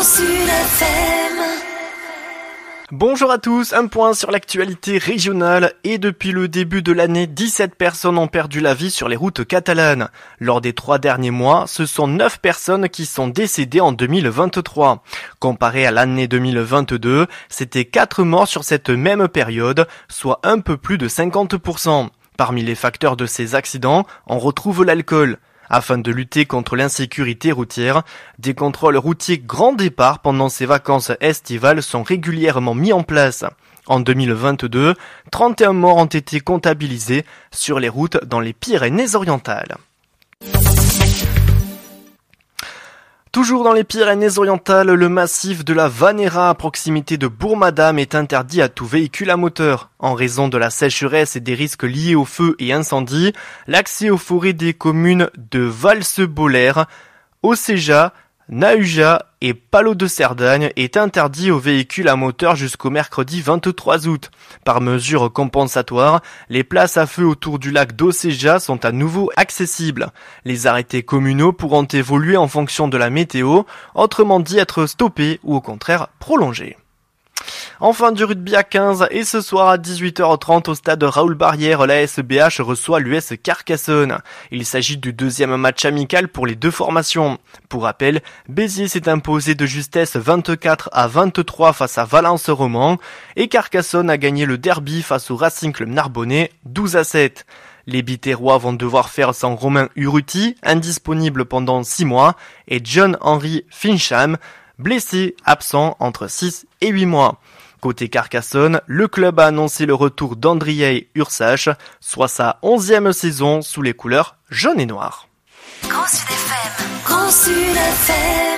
Grand Sud FM. Bonjour à tous, un point sur l'actualité régionale et depuis le début de l'année, 17 personnes ont perdu la vie sur les routes catalanes. Lors des 3 derniers mois, ce sont 9 personnes qui sont décédées en 2023. Comparé à l'année 2022, c'était 4 morts sur cette même période, soit un peu plus de 50%. Parmi les facteurs de ces accidents, on retrouve l'alcool. Afin de lutter contre l'insécurité routière, des contrôles routiers grand départ pendant ces vacances estivales sont régulièrement mis en place. En 2022, 31 morts ont été comptabilisés sur les routes dans les Pyrénées-Orientales. Toujours dans les Pyrénées-Orientales, le massif de la Vanera à proximité de Bourg-Madame est interdit à tout véhicule à moteur. En raison de la sécheresse et des risques liés au feu et incendie, l'accès aux forêts des communes de Valsebollère, Océja, Nahuja et Palot de Cerdagne est interdit aux véhicules à moteur jusqu'au mercredi 23 août. Par mesure compensatoire, les places à feu autour du lac d'Océja sont à nouveau accessibles. Les arrêtés communaux pourront évoluer en fonction de la météo, autrement dit être stoppés ou au contraire prolongés. Enfin du rugby à 15 et ce soir à 18h30 au stade Raoul Barrière, la SBH reçoit l'US Carcassonne. Il s'agit du deuxième match amical pour les deux formations. Pour rappel, Béziers s'est imposé de justesse 24-23 face à Valence-Romand et Carcassonne a gagné le derby face au Racing Club Narbonnais 12-7. Les Biterrois vont devoir faire sans Romain Urruti, indisponible pendant 6 mois, et John-Henry Fincham, blessé, absent entre 6 et 8 mois. Côté Carcassonne, le club a annoncé le retour d'Andriy Ursache, soit sa 11e saison sous les couleurs jaune et noir. Grand Sud FM. Grand Sud FM.